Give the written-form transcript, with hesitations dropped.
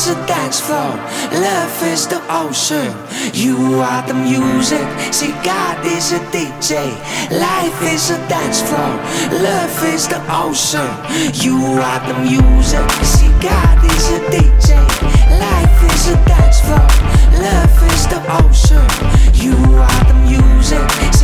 a dance floor, love is the ocean. You are the music, see God is a DJ. Life is a dance floor, love is the ocean. You are the music, see God is a DJ. Life is a dance floor, love is the ocean. You are the music.